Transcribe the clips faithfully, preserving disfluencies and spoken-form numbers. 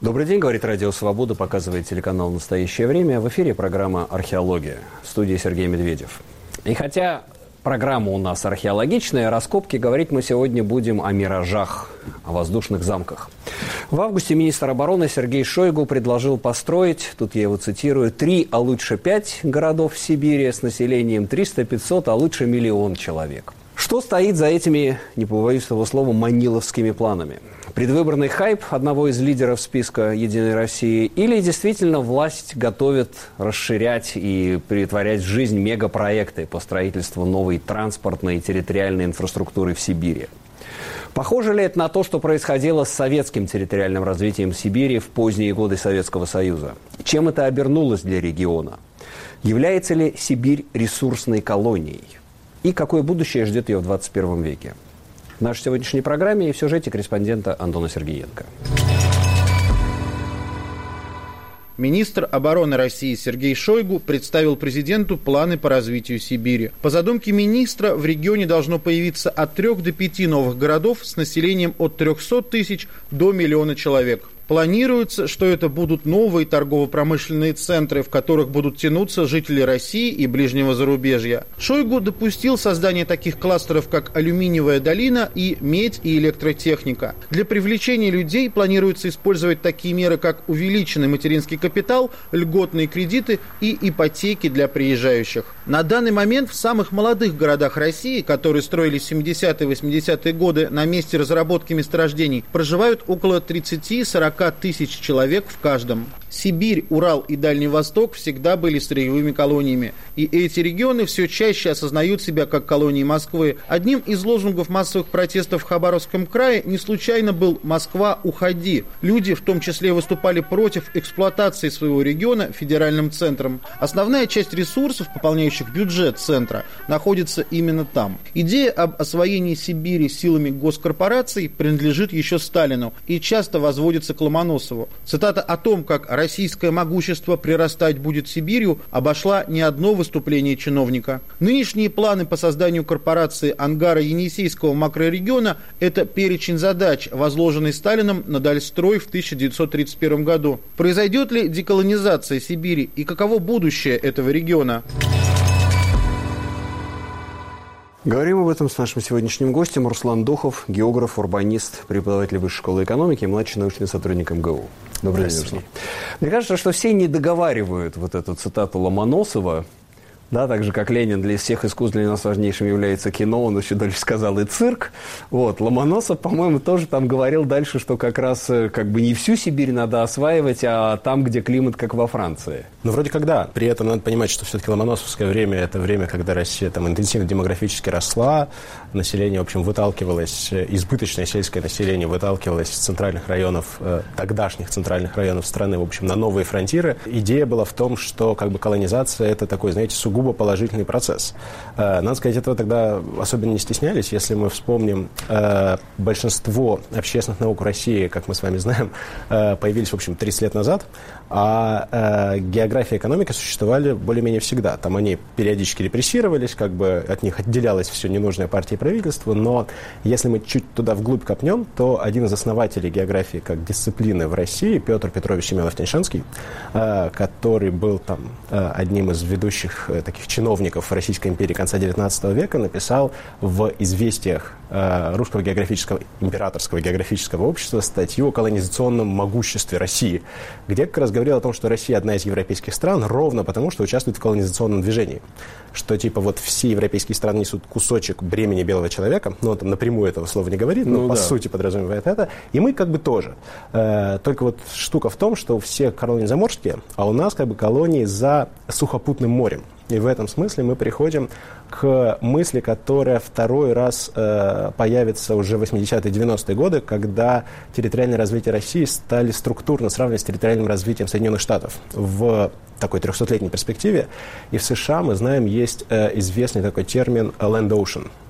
Добрый день, говорит Радио Свобода, показывает телеканал «Настоящее время». В эфире программа «Археология». В студии Сергей Медведев. И хотя программа у нас археологичная, раскопки, говорить мы сегодня будем о миражах, о воздушных замках. В августе министр обороны Сергей Шойгу предложил построить, тут я его цитирую, три, а лучше пять городов в Сибири с населением триста-пятьсот, а лучше миллион человек. Что стоит за этими, не побоюсь этого слова, маниловскими планами? Предвыборный хайп одного из лидеров списка «Единой России» или действительно власть готовит расширять и претворять в жизнь мегапроекты по строительству новой транспортной и территориальной инфраструктуры в Сибири? Похоже ли это на то, что происходило с советским территориальным развитием Сибири в поздние годы Советского Союза? Чем это обернулось для региона? Является ли Сибирь ресурсной колонией? И какое будущее ждет ее в двадцать первом веке? В нашей сегодняшней программе и в сюжете корреспондента Антона Сергеенко. Министр обороны России Сергей Шойгу представил президенту планы по развитию Сибири. По задумке министра, в регионе должно появиться от трех до пяти новых городов с населением от трехсот тысяч до миллиона человек. Планируется, что это будут новые торгово-промышленные центры, в которых будут тянуться жители России и ближнего зарубежья. Шойгу допустил создание таких кластеров, как алюминиевая долина и медь и электротехника. Для привлечения людей планируется использовать такие меры, как увеличенный материнский капитал, льготные кредиты и ипотеки для приезжающих. На данный момент в самых молодых городах России, которые строились в семидесятые-восьмидесятые годы на месте разработки месторождений, проживают около тридцати-сорока тысяч человек в каждом. Сибирь, Урал и Дальний Восток всегда были сырьевыми колониями. И эти регионы все чаще осознают себя как колонии Москвы. Одним из лозунгов массовых протестов в Хабаровском крае не случайно был «Москва, уходи». Люди в том числе выступали против эксплуатации своего региона федеральным центром. Основная часть ресурсов, пополняющих бюджет центра, находится именно там. Идея об освоении Сибири силами госкорпораций принадлежит еще Сталину и часто возводится к Ломоносову. Цитата о том, как российское могущество прирастать будет Сибирью, обошла не одно выступление чиновника. Нынешние планы по созданию корпорации Ангара-Енисейского макрорегиона – это перечень задач, возложенный Сталином на Дальстрой в тысяча девятьсот тридцать первом году. Произойдет ли деколонизация Сибири и каково будущее этого региона? Говорим об этом с нашим сегодняшним гостем. Руслан Духов, географ, урбанист, преподаватель Высшей школы экономики, младший научный сотрудник эм гэ у. Добрый день, Руслан. Мне кажется, что все не договаривают вот эту цитату Ломоносова. Да, так же, как Ленин для всех искусств для нас важнейшим является кино, он еще дальше сказал и цирк. Вот. Ломоносов, по-моему, тоже там говорил дальше, что как раз как бы не всю Сибирь надо осваивать, а там, где климат, как во Франции. Ну, вроде как да. При этом надо понимать, что все-таки ломоносовское время – это время, когда Россия там интенсивно демографически росла, население, в общем, выталкивалось, избыточное сельское население выталкивалось из центральных районов, э, тогдашних центральных районов страны, в общем, на новые фронтиры. Идея была в том, что как бы колонизация – это такой, знаете, сугубо Сугубо положительный процесс. Надо сказать, этого тогда особенно не стеснялись. Если мы вспомним, большинство общественных наук в России, как мы с вами знаем, появились, в общем, тридцать лет назад, а география и экономика существовали более-менее всегда. Там они периодически репрессировались, как бы от них отделялось все ненужное партии и правительству, но если мы чуть туда вглубь копнем, то один из основателей географии как дисциплины в России, Петр Петрович Семенов-Тяньшанский, который был там одним из ведущих таких чиновников Российской империи конца девятнадцатого века, написал в «Известиях» Русского географического, императорского географического общества статью о колонизационном могуществе России, где как раз говорил о том, что Россия одна из европейских стран ровно потому, что участвует в колонизационном движении. Что типа вот все европейские страны несут кусочек бремени белого человека, ну он там напрямую этого слова не говорит, но ну, по да. сути подразумевает это, и мы как бы тоже. Э, только вот штука в том, что все колонии заморские, а у нас как бы колонии за сухопутным морем. И в этом смысле мы приходим к мысли, которая второй раз э, появится уже в восьмидесятые-девяностые годы, когда территориальное развитие России стали структурно сравнивать с территориальным развитием Соединенных Штатов в такой трехсотлетней перспективе. И в США, мы знаем, есть э, известный такой термин land ocean.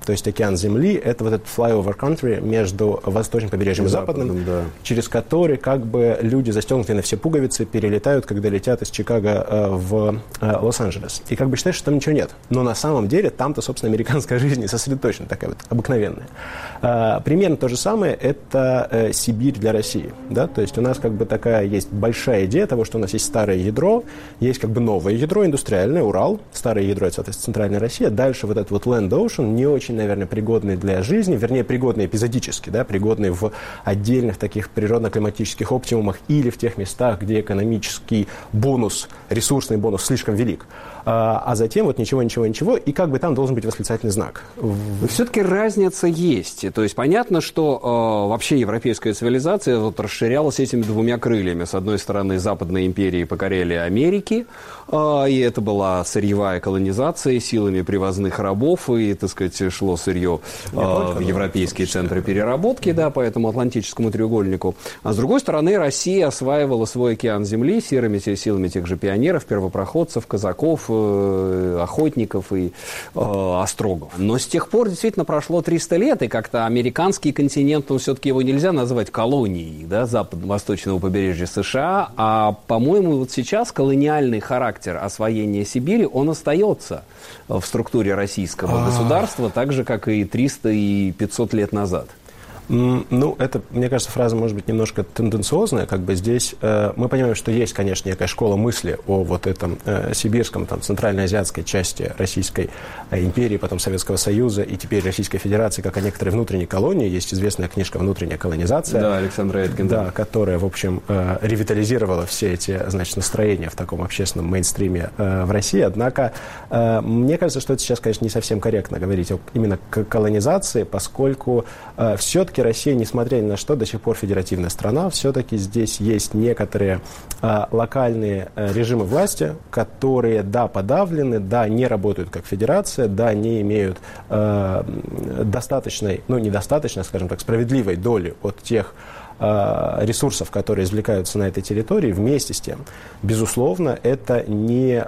То есть океан Земли – это вот этот flyover country между восточным побережьем и западным, западным да. через который как бы люди, застегнутые на все пуговицы, перелетают, когда летят из Чикаго э, в э, Лос-Анджелес. И как бы считаешь, что там ничего нет. Но на самом деле там-то, собственно, американская жизнь и сосредоточена, такая вот обыкновенная. Э, примерно то же самое – это э, Сибирь для России. Да? То есть у нас как бы такая есть большая идея того, что у нас есть старое ядро, есть как бы новое ядро индустриальное, Урал, старое ядро – это, соответственно, центральная Россия, дальше вот этот вот land ocean, не очень, наверное, пригодный для жизни, вернее, пригодный эпизодически, да, пригодный в отдельных таких природно-климатических оптимумах или в тех местах, где экономический бонус, ресурсный бонус слишком велик. А, а затем вот ничего, ничего, ничего, и как бы там должен быть восклицательный знак. Но все-таки разница есть. То есть понятно, что э, вообще европейская цивилизация вот расширялась этими двумя крыльями. С одной стороны, западные империи покоряли Америки, э, и это была сырьевая колонизация силами привозных рабов, и, так сказать, шло сырье э, в европейские центры переработки, да, по этому Атлантическому треугольнику. А с другой стороны, Россия осваивала свой океан земли силами, силами тех же пионеров, первопроходцев, казаков, охотников и э, острогов. Но с тех пор действительно прошло триста лет, и как-то американский континент, ну, все-таки его нельзя назвать колонией, да, западно-восточного побережья США, а, по-моему, вот сейчас колониальный характер освоения Сибири, он остается в структуре российского государства, так же, как и триста и пятьсот лет назад. Ну, это, мне кажется, фраза может быть немножко тенденциозная. Как бы здесь э, мы понимаем, что есть, конечно, некая школа мысли о вот этом э, сибирском, там, центральноазиатской части Российской э, империи, потом Советского Союза и теперь Российской Федерации, как о некоторой внутренней колонии. Есть известная книжка «Внутренняя колонизация». Да, Александра Эткин. Да, которая, в общем, э, ревитализировала все эти, значит, настроения в таком общественном мейнстриме э, в России. Однако, э, мне кажется, что это сейчас, конечно, не совсем корректно говорить о именно колонизации, поскольку э, все-таки Россия, несмотря ни на что, до сих пор федеративная страна. Все-таки здесь есть некоторые э, локальные э, режимы власти, которые, да, подавлены, да, не работают как федерация, да, не имеют э, достаточной, ну, недостаточно, скажем так, справедливой доли от тех ресурсов, которые извлекаются на этой территории. Вместе с тем, безусловно, это не,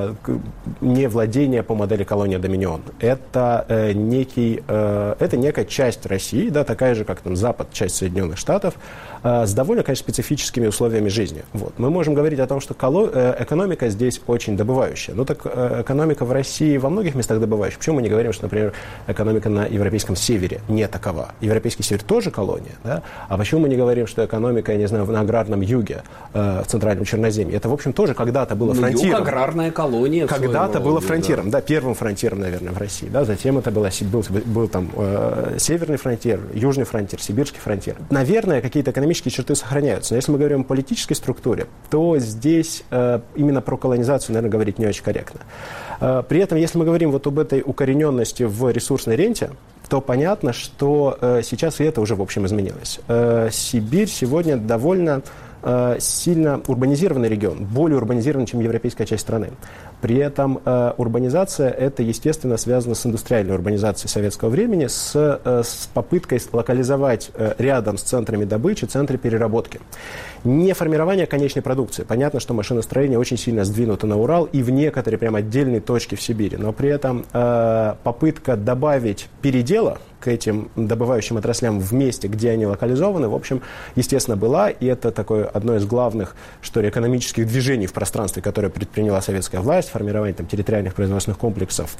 не владение по модели колония-доминион. Это, некий, это некая часть России, да, такая же, как там, Запад, часть Соединенных Штатов, с довольно, конечно, специфическими условиями жизни. Вот. Мы можем говорить о том, что экономика здесь очень добывающая. Ну так экономика в России во многих местах добывающая. Почему мы не говорим, что, например, экономика на европейском севере не такова? Европейский север тоже колония, да? А почему мы не говорим, что экономика, я не знаю, на аграрном юге, э, в центральном Черноземье, это, в общем, тоже когда-то было ну, фронтиром. Юг, аграрная колония. Когда-то было фронтиром, да. да, первым фронтиром, наверное, в России, да, затем это было, был, был там э, северный фронтир, южный фронтир, сибирский фронтир. Наверное, какие-то экономические черты сохраняются, но если мы говорим о политической структуре, то здесь э, именно про колонизацию, наверное, говорить не очень корректно. Э, при этом, если мы говорим вот об этой укорененности в ресурсной ренте, то понятно, что э, сейчас и это уже, в общем, изменилось. Э, Сибирь сегодня довольно э, сильно урбанизированный регион, более урбанизированный, чем европейская часть страны. При этом э, урбанизация, это, естественно, связано с индустриальной урбанизацией советского времени, с, э, с попыткой локализовать э, рядом с центрами добычи центры переработки. Не формирование конечной продукции. Понятно, что машиностроение очень сильно сдвинуто на Урал и в некоторые прям отдельные точки в Сибири. Но при этом э, попытка добавить передела к этим добывающим отраслям в месте, где они локализованы, в общем, естественно, была. И это такое одно из главных, что ли, экономических движений в пространстве, которое предприняла советская власть, формирование там, территориальных производственных комплексов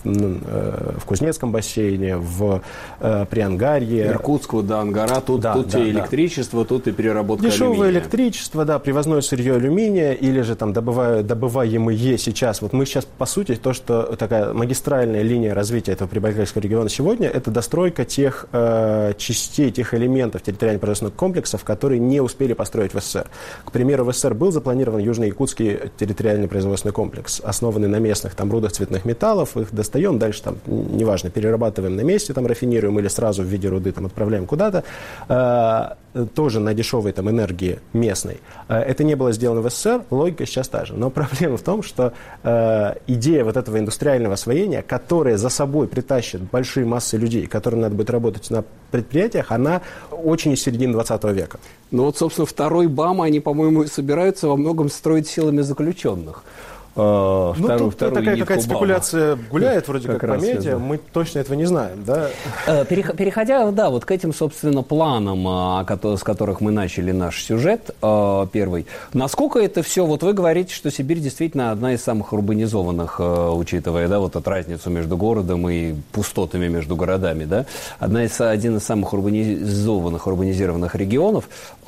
э, в Кузнецком бассейне, в э, Приангарье. Иркутск, да, Ангара, тут, да, тут да, и электричество, да. Тут и переработка Дешевое алюминия. электричество, да, привозное сырье алюминия, или же там добываю, добываемые сейчас. Вот мы сейчас, по сути, то, что такая магистральная линия развития этого Прибалтийского региона сегодня, это достройка тех э, частей, тех элементов территориально-производственных комплексов, которые не успели построить в СССР. К примеру, в СССР был запланирован Южно-Якутский территориальный производственный комплекс, основанный на местных там рудах цветных металлов, их достаем, дальше там, неважно, перерабатываем на месте, там рафинируем или сразу в виде руды там отправляем куда-то, э, тоже на дешевой там энергии местной. Э, это не было сделано в СССР, логика сейчас та же. Но проблема в том, что э, идея вот этого индустриального освоения, которая за собой притащит большие массы людей, которым надо будет работать на предприятиях, она очень из середины двадцатого века. Ну вот, собственно, второй БАМ, они, по-моему, собираются во многом строить силами заключенных. Ну, вторую, тут такая какая-то спекуляция гуляет вроде как, как по медиа, да. Мы точно этого не знаем, да? Переходя, да, вот к этим, собственно, планам, с которых мы начали наш сюжет первый, насколько это все, вот вы говорите, что Сибирь действительно одна из самых урбанизованных, учитывая, да, вот эту разницу между городом и пустотами между городами, да, одна из, один из самых урбанизованных, урбанизированных регионов.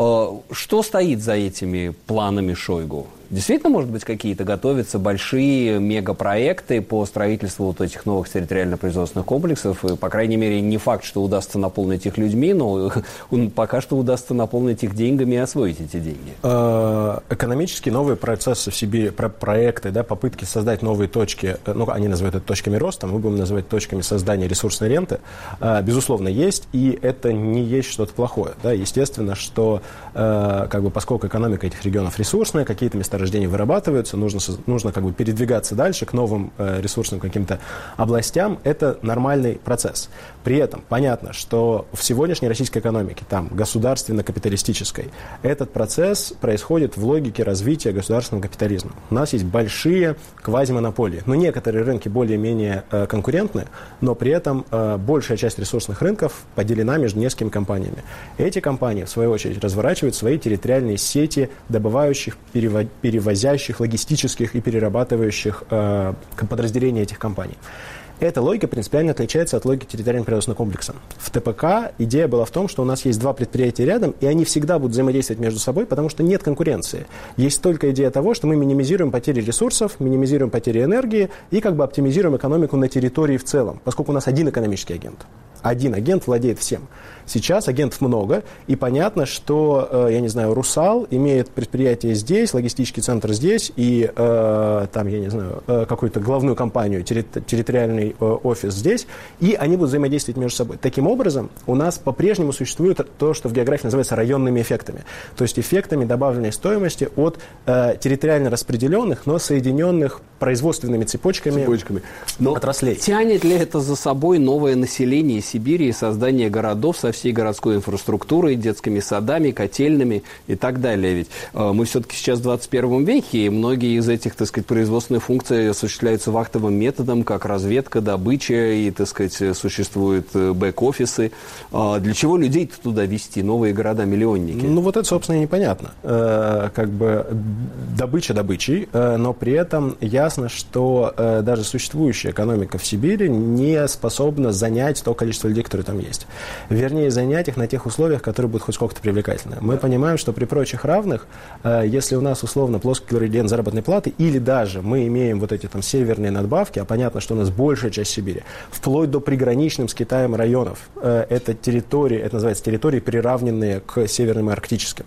Что стоит за этими планами Шойгу? Действительно, может быть, какие-то готовятся большие мегапроекты по строительству вот этих новых территориально-производственных комплексов. И, по крайней мере, не факт, что удастся наполнить их людьми, но пока что удастся наполнить их деньгами и освоить эти деньги. Экономические новые процессы в Сибири, проекты, да, попытки создать новые точки, ну, они называют это точками роста, мы будем называть точками создания ресурсной ренты, безусловно, есть, и это не есть что-то плохое. Да. Естественно, что как бы, поскольку экономика этих регионов ресурсная, какие-то места рождения вырабатываются, нужно, нужно как бы передвигаться дальше к новым э, ресурсным каким-то областям. Это нормальный процесс. При этом понятно, что в сегодняшней российской экономике, там, государственно-капиталистической, этот процесс происходит в логике развития государственного капитализма. У нас есть большие квазимонополии. Но некоторые рынки более-менее э, конкурентны, но при этом э, большая часть ресурсных рынков поделена между несколькими компаниями. Эти компании, в свою очередь, разворачивают свои территориальные сети добывающих, переводящих, перевозящих, логистических и перерабатывающих э, подразделений этих компаний. Эта логика принципиально отличается от логики территориально-производственного комплекса. В ТПК идея была в том, что у нас есть два предприятия рядом, и они всегда будут взаимодействовать между собой, потому что нет конкуренции. Есть только идея того, что мы минимизируем потери ресурсов, минимизируем потери энергии и как бы оптимизируем экономику на территории в целом, поскольку у нас один экономический агент. Один агент владеет всем. Сейчас агентов много, и понятно, что, я не знаю, «Русал» имеет предприятие здесь, логистический центр здесь, и э, там, я не знаю, какую-то главную компанию, территориальный офис здесь, и они будут взаимодействовать между собой. Таким образом, у нас по-прежнему существует то, что в географии называется районными эффектами, то есть эффектами добавленной стоимости от э, территориально распределенных, но соединенных производственными цепочками, цепочками но отраслей. Тянет ли это за собой новое население Сибири и создание городов со всей городской инфраструктурой, детскими садами, котельными и так далее? Ведь э, мы все-таки сейчас в двадцать первом веке, и многие из этих, так сказать, производственных функций осуществляются вахтовым методом, как разведка, добыча, и, так сказать, существуют бэк-офисы. Э, для чего людей-то туда везти, новые города-миллионники? Ну, вот это, собственно, и непонятно. Э, как бы добыча добычей, э, но при этом ясно, что э, даже существующая экономика в Сибири не способна занять то количество людей, которые там есть. Вернее, занять их на тех условиях, которые будут хоть сколько-то привлекательны. Мы понимаем, что при прочих равных, э, если у нас условно плоский градиент заработной платы, или даже мы имеем вот эти там северные надбавки, а понятно, что у нас большая часть Сибири, вплоть до приграничным с Китаем районов, э, это территории, это называется территории, приравненные к северным и арктическим,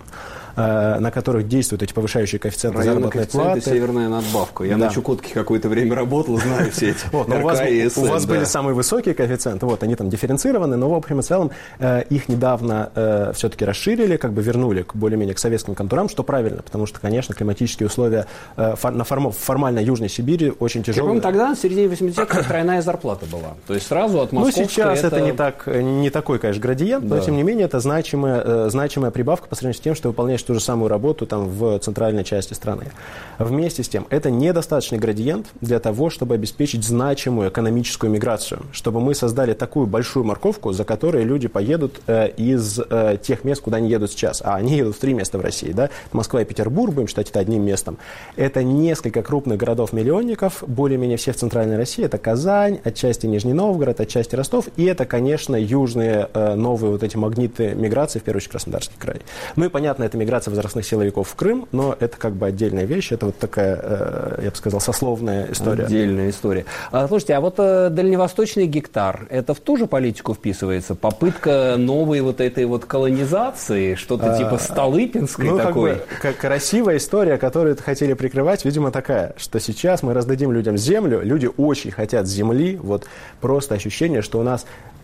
на которых действуют эти повышающие коэффициенты районный заработной коэффициент платы. И северная надбавка. Я да. на Чукотке какое-то время работал, знаю все эти вот, эр ка и эс эн. У вас да. были самые высокие коэффициенты, вот, они там дифференцированы, но в общем и целом э, их недавно э, все-таки расширили, как бы вернули к, более-менее к советским контурам, что правильно, потому что, конечно, климатические условия э, фор, на форм, формально Южной Сибири очень тяжелые. Я помню, тогда в середине восьмидесятых тройная зарплата была. То есть сразу от московской... Ну, сейчас это, это не, так, не такой, конечно, градиент, да. но, тем не менее, это значимая, э, значимая прибавка по сравнению с тем, что выполняешь ту же самую работу там в центральной части страны. Вместе с тем, это недостаточный градиент для того, чтобы обеспечить значимую экономическую миграцию, чтобы мы создали такую большую морковку, за которой люди поедут э, из э, тех мест, куда они едут сейчас. А они едут в три места в России, да? Москва и Петербург, будем считать это одним местом. Это несколько крупных городов-миллионников, более-менее все в центральной России. Это Казань, отчасти Нижний Новгород, отчасти Ростов. И это, конечно, южные э, новые вот эти магниты миграции, в первую очередь Краснодарский край. Ну и, понятно, это миграция возрастных силовиков в Крым, но это как бы отдельная вещь, это вот такая, э, я бы сказал, сословная история. Отдельная история. А, слушайте, а вот э, дальневосточный гектар, это в ту же политику вписывается? Попытка новой вот этой вот колонизации, что-то а, типа Столыпинской ну, такой? Ну, как бы, красивая история, которую хотели прикрывать, видимо, такая, что сейчас мы раздадим людям землю, люди очень хотят земли, вот просто ощущение, что у нас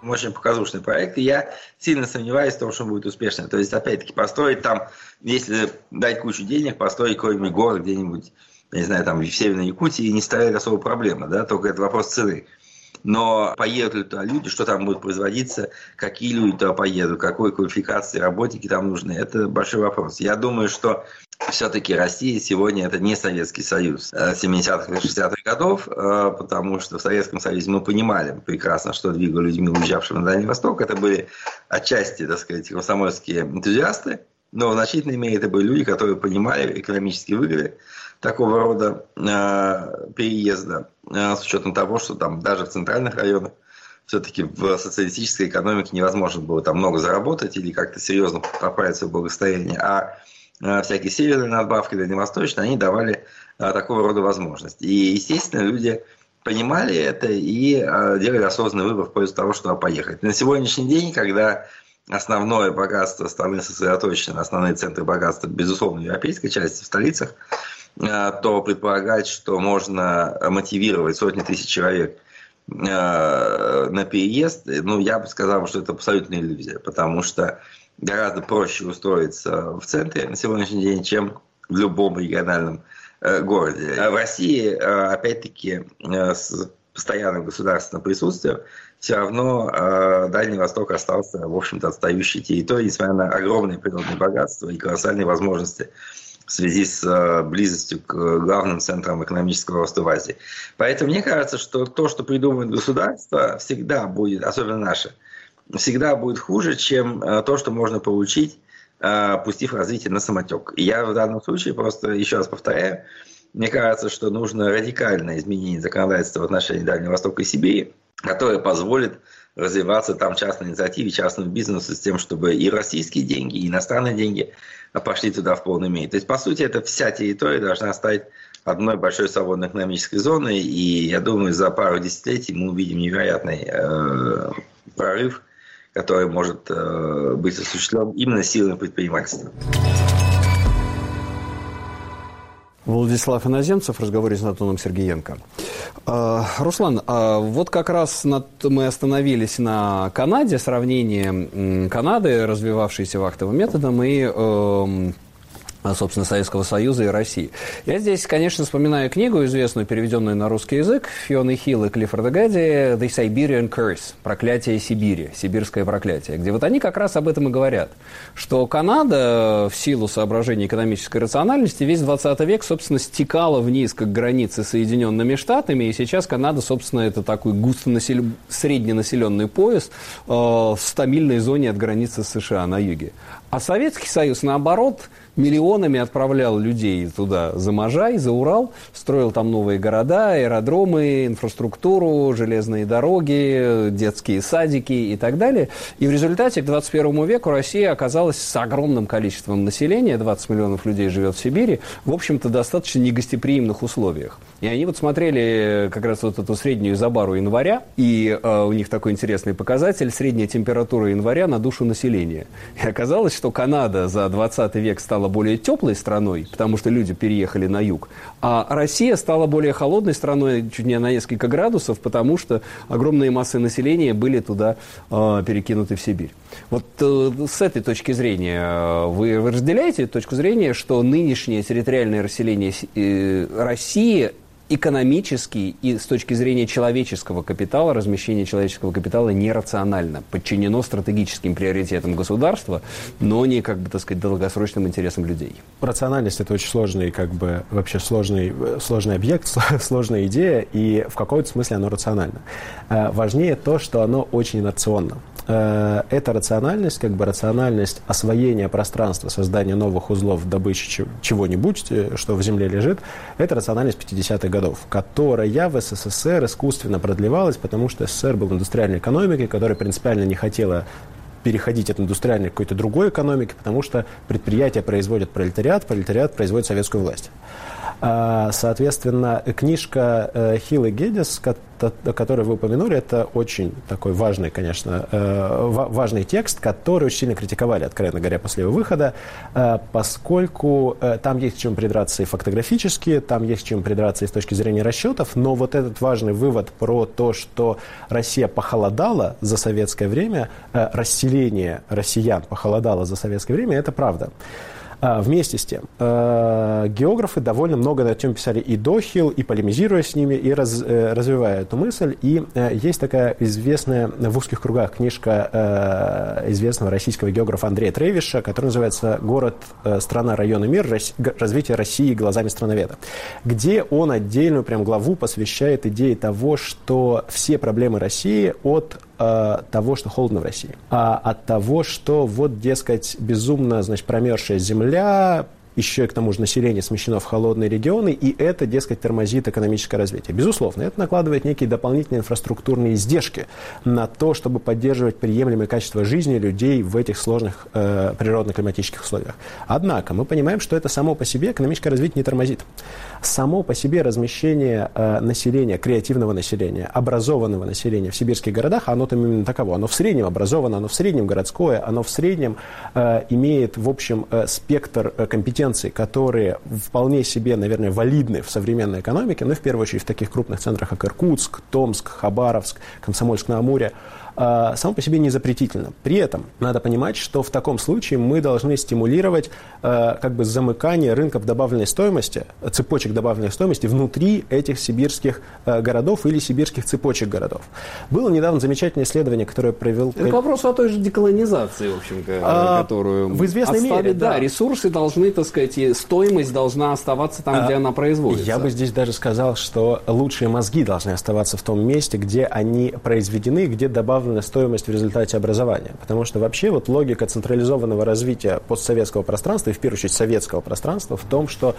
Очень показушный проект, и я сильно сомневаюсь в том, что он будет успешным. То есть, опять-таки, построить там, если дать кучу денег, построить какой-нибудь город где-нибудь, я не знаю, там в Северной Якутии, не составляет особой проблемы, да, только это вопрос цены. Но поедут ли туда люди, что там будет производиться, какие люди туда поедут, какой квалификации работники там нужны, это большой вопрос. Я думаю, что все-таки Россия сегодня это не Советский Союз семидесятых и шестидесятых годов, потому что в Советском Союзе мы понимали прекрасно, что двигало людьми, уезжавшими на Дальний Восток. Это были отчасти, так сказать, комсомольские энтузиасты, но в значительной мере это были люди, которые понимали экономические выгоды такого рода э, переезда, э, с учетом того, что там даже в центральных районах все-таки в социалистической экономике невозможно было там много заработать или как-то серьезно поправить свое благосостояние, а э, всякие северные надбавки, дальневосточные, они давали э, такого рода возможности. И, естественно, люди понимали это и э, делали осознанный выбор в пользу того, чтобы поехать. На сегодняшний день, когда основное богатство страны сосредоточено, основные центры богатства, безусловно, в европейской части, в столицах, то предполагать, что можно мотивировать сотни тысяч человек на переезд, ну, я бы сказал, что это абсолютная иллюзия, потому что гораздо проще устроиться в центре на сегодняшний день, чем в любом региональном городе. В России, опять-таки, с постоянным государственным присутствием, все равно Дальний Восток остался, в общем-то, отстающей территорией, несмотря на огромные природные богатства и колоссальные возможности в связи с близостью к главным центрам экономического роста в Азии. Поэтому мне кажется, что то, что придумывает государство, всегда будет, особенно наше, всегда будет хуже, чем то, что можно получить, пустив развитие на самотек. И я в данном случае просто еще раз повторяю, мне кажется, что нужно радикальное изменение законодательства в отношении Дальнего Востока и Сибири, которое позволит развиваться там частной инициативе, частному бизнесу с тем, чтобы и российские деньги, и иностранные деньги пошли туда в полной мере. То есть, по сути, эта вся территория должна стать одной большой свободной экономической зоной, и я думаю, за пару десятилетий мы увидим невероятный э, прорыв, который может э, быть осуществлен именно силами предпринимательства. Владислав Иноземцев в разговоре с Антоном Сергеенко. Руслан, вот как раз мы остановились на Канаде, сравнение Канады, развивавшейся вахтовым методом, и, собственно, Советского Союза и России. Я здесь, конечно, вспоминаю книгу, известную, переведенную на русский язык, Фионы Хилл и Клиффорда Гадди «The Siberian Curse» – «Проклятие Сибири», «Сибирское проклятие», где вот они как раз об этом и говорят, что Канада в силу соображений экономической рациональности весь двадцатый век, собственно, стекала вниз к границе с Соединенными Штатами, и сейчас Канада, собственно, это такой густонасель... средненаселенный пояс э, в стабильной зоне от границы с США на юге. А Советский Союз, наоборот, миллионами отправлял людей туда за Можай, за Урал, строил там новые города, аэродромы, инфраструктуру, железные дороги, детские садики и так далее. И в результате к двадцать первому веку Россия оказалась с огромным количеством населения, двадцать миллионов людей живет в Сибири, в общем-то, достаточно негостеприимных условиях. И они вот смотрели как раз вот эту среднюю изобару января, и э, у них такой интересный показатель, средняя температура января на душу населения. И оказалось, что Канада за двадцатый век стала более теплой страной, потому что люди переехали на юг, а Россия стала более холодной страной чуть не на несколько градусов, потому что огромные массы населения были туда э, перекинуты в Сибирь. Вот э, с этой точки зрения, вы, вы разделяете эту точку зрения, что нынешнее территориальное расселение э, России экономически и с точки зрения человеческого капитала, размещение человеческого капитала нерационально, подчинено стратегическим приоритетам государства, но не, как бы, так сказать, долгосрочным интересам людей. Рациональность – это очень сложный, как бы, вообще сложный, сложный объект, сложная идея, и в каком-то смысле оно рационально. Важнее то, что оно очень инерционно. Эта рациональность, как бы рациональность освоения пространства, создания новых узлов добычи чего-нибудь, что в земле лежит, это рациональность пятидесятых годов, которая в СССР искусственно продлевалась, потому что СССР был индустриальной экономикой, которая принципиально не хотела переходить от индустриальной к какой-то другой экономике, потому что предприятия производят пролетариат, пролетариат производит советскую власть. Соответственно, книжка Хилл и Геддис, который вы упомянули, это очень такой важный, конечно, важный текст, который очень сильно критиковали, откровенно говоря, после его выхода, поскольку там есть к чему придраться и фактографически, там есть к чему придраться и с точки зрения расчетов, но вот этот важный вывод про то, что Россия похолодала за советское время, расселение россиян похолодало за советское время, это правда. Вместе с тем, географы довольно много на эту тему писали и до Хилл, и полемизируя с ними, и раз, развивая эту мысль. И есть такая известная в узких кругах книжка известного российского географа Андрея Тревиша, которая называется «Город, страна, район и мир. Развитие России глазами страноведа», где он отдельную прям главу посвящает идее того, что все проблемы России от того, что холодно в России, а от того, что вот, дескать, безумно, значит, промерзшая земля, еще и к тому же население смещено в холодные регионы, и это, дескать, тормозит экономическое развитие. Безусловно, это накладывает некие дополнительные инфраструктурные издержки на то, чтобы поддерживать приемлемое качество жизни людей в этих сложных э, природно-климатических условиях. Однако мы понимаем, что это само по себе экономическое развитие не тормозит. Само по себе размещение э, населения, креативного населения, образованного населения в сибирских городах, оно там именно таково. Оно в среднем образовано, оно в среднем городское, оно в среднем э, имеет, в общем, э, спектр э, компетенций, которые вполне себе, наверное, валидны в современной экономике, но в первую очередь в таких крупных центрах, как Иркутск, Томск, Хабаровск, Комсомольск-на-Амуре, само по себе не запретительно. При этом надо понимать, что в таком случае мы должны стимулировать э, как бы замыкание рынков добавленной стоимости, цепочек добавленной стоимости внутри этих сибирских э, городов или сибирских цепочек городов. Было недавно замечательное исследование, которое провел... Это к вопросу о той же деколонизации, в общем-то, а, которую... В известной оставили, мере, да. Да, ресурсы должны, так сказать, и стоимость должна оставаться там, а, где она производится. Я бы здесь даже сказал, что лучшие мозги должны оставаться в том месте, где они произведены, где добавлена стоимость в результате образования. Потому что вообще вот логика централизованного развития постсоветского пространства, и в первую очередь советского пространства, в том, что,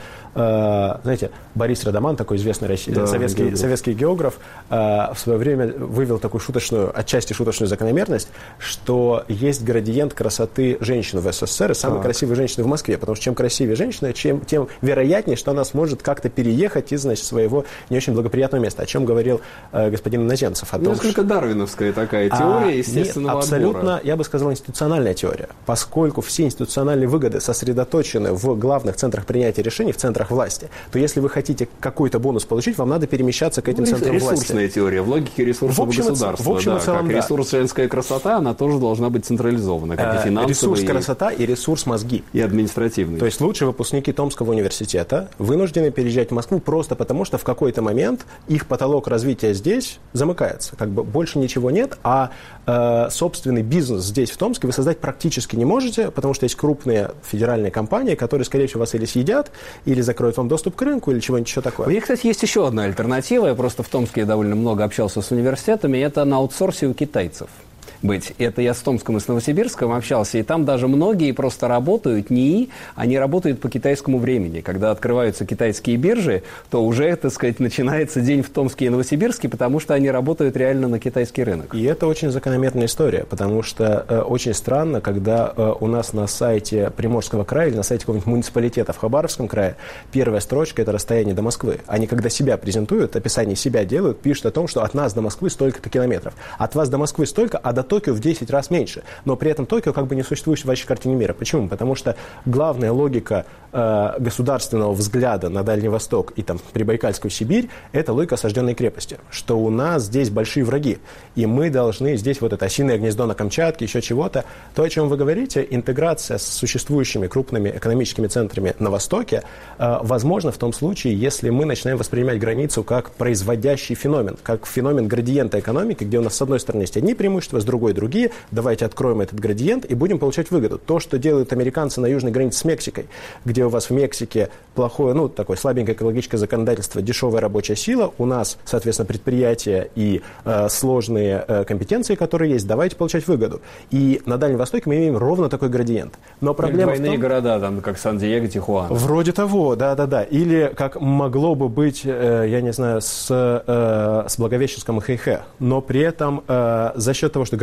э, знаете, Борис Радаман, такой известный россий, да, советский, географ. советский географ, э, в свое время вывел такую шуточную, отчасти шуточную закономерность, что есть градиент красоты женщин в СССР и самые так. красивые женщины в Москве. Потому что чем красивее женщина, чем, тем вероятнее, что она сможет как-то переехать из, значит, своего не очень благоприятного места. О чем говорил э, господин Иноземцев. О том, Несколько что... дарвиновская такая теория естественного а, нет, абсолютно, отбора. Я бы сказал, институциональная теория. Поскольку все институциональные выгоды сосредоточены в главных центрах принятия решений, в центрах власти, то если вы хотите какой-то бонус получить, вам надо перемещаться к этим ну, центрам ресурсная власти. Ресурсная теория. В логике ресурсов государства. В общем да, и целом, как да. ресурс женская красота, она тоже должна быть централизована. Как и финансовая. Ресурс и... красота и ресурс мозги. И административный. То есть лучшие выпускники Томского университета вынуждены переезжать в Москву просто потому, что в какой-то момент их потолок развития здесь замыкается. Как бы больше ничего нет, а э, собственный бизнес здесь, в Томске, вы создать практически не можете, потому что есть крупные федеральные компании, которые, скорее всего, вас или съедят, или закроют вам доступ к рынку, или чего-нибудь еще такое. У них, кстати, есть еще одна альтернатива. Я просто в Томске довольно много общался с университетами. Это на аутсорсе у китайцев быть. Это я с Томском и с Новосибирском общался, и там даже многие просто работают НИИ, они работают по китайскому времени. Когда открываются китайские биржи, то уже, так сказать, начинается день в Томске и Новосибирске, потому что они работают реально на китайский рынок. И это очень закономерная история, потому что э, очень странно, когда э, у нас на сайте Приморского края или на сайте какого-нибудь муниципалитета в Хабаровском крае первая строчка – это расстояние до Москвы. Они, когда себя презентуют, описание себя делают, пишут о том, что от нас до Москвы столько-то километров, от вас до Москвы столько, а до Токио в десять раз меньше. Но при этом Токио как бы не существует в вашей картине мира. Почему? Потому что главная логика э, государственного взгляда на Дальний Восток и там Прибайкальскую Сибирь – это логика осажденной крепости. Что у нас здесь большие враги. И мы должны здесь вот это осиное гнездо на Камчатке, еще чего-то. То, о чем вы говорите, интеграция с существующими крупными экономическими центрами на Востоке э, возможно в том случае, если мы начинаем воспринимать границу как производящий феномен, как феномен градиента экономики, где у нас с одной стороны есть одни преимущества, с другой другие. Давайте откроем этот градиент и будем получать выгоду. То, что делают американцы на южной границе с Мексикой, где у вас в Мексике плохое, ну, такое слабенькое экологическое законодательство, дешевая рабочая сила, у нас, соответственно, предприятия и э, сложные э, компетенции, которые есть, давайте получать выгоду. И на Дальнем Востоке мы имеем ровно такой градиент. Но проблема двойные в том... города, там, как Сан-Диего, Тихуана. Вроде того, да-да-да. Или как могло бы быть, э, я не знаю, с, э, с Благовещенском и Хэйхэ. Но при этом э, за счет того, что граница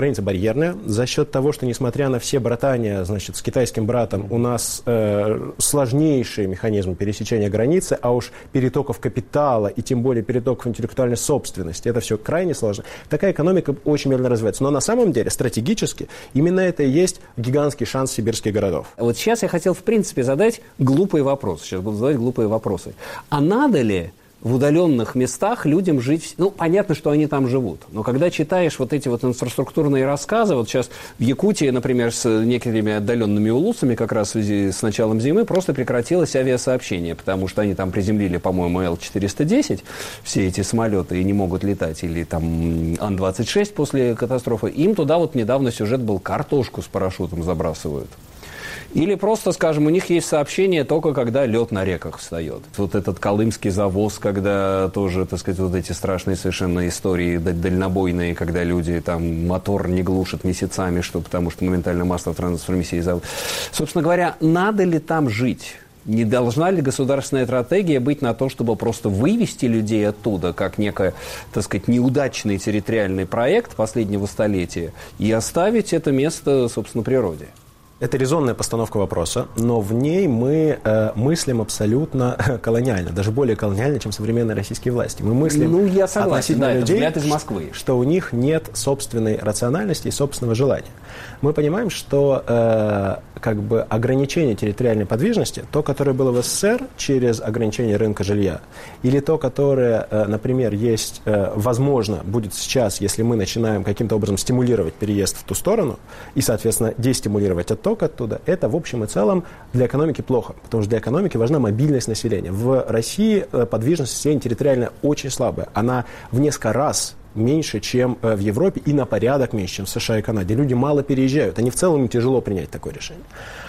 граница барьерная, за счет того, что, несмотря на все братания, значит, с китайским братом, у нас э, сложнейшие механизмы пересечения границы, а уж перетоков капитала и тем более перетоков интеллектуальной собственности, это все крайне сложно. Такая экономика очень медленно развивается. Но на самом деле, стратегически, именно это и есть гигантский шанс сибирских городов. Вот сейчас я хотел, в принципе, задать глупый вопрос. Сейчас буду задавать глупые вопросы. А надо ли в удаленных местах людям жить? Ну, понятно, что они там живут. Но когда читаешь вот эти вот инфраструктурные рассказы, вот сейчас в Якутии, например, с некоторыми отдаленными улусами, как раз в связи с началом зимы, просто прекратилось авиасообщение, потому что они там приземлили, по-моему, Эл четыреста десять, все эти самолеты, и не могут летать, или там Ан двадцать шесть после катастрофы. Им туда вот недавно сюжет был, картошку с парашютом забрасывают. Или просто, скажем, у них есть сообщение только когда лед на реках встает. Вот этот колымский завоз, когда тоже, так сказать, вот эти страшные совершенно истории дальнобойные, когда люди там мотор не глушат месяцами, что, потому что моментально масло трансформируется. Завод. Собственно говоря, надо ли там жить? Не должна ли государственная стратегия быть на то, чтобы просто вывести людей оттуда, как некий, так сказать, неудачный территориальный проект последнего столетия, и оставить это место, собственно, природе? Это резонная постановка вопроса, но в ней мы э, мыслим абсолютно колониально, даже более колониально, чем современные российские власти. Мы мыслим ну, я согласен, относительно да, людей, это взгляд из Москвы, что у них нет собственной рациональности и собственного желания. Мы понимаем, что э, как бы ограничение территориальной подвижности, то, которое было в СССР через ограничение рынка жилья, или то, которое, э, например, есть, э, возможно, будет сейчас, если мы начинаем каким-то образом стимулировать переезд в ту сторону и, соответственно, дестимулировать отток оттуда, это в общем и целом для экономики плохо, потому что для экономики важна мобильность населения. В России э, подвижность населения территориально очень слабая. Она в несколько раз меньше, чем в Европе, и на порядок меньше, чем в США и Канаде. Люди мало переезжают. Они в целом, им тяжело принять такое решение.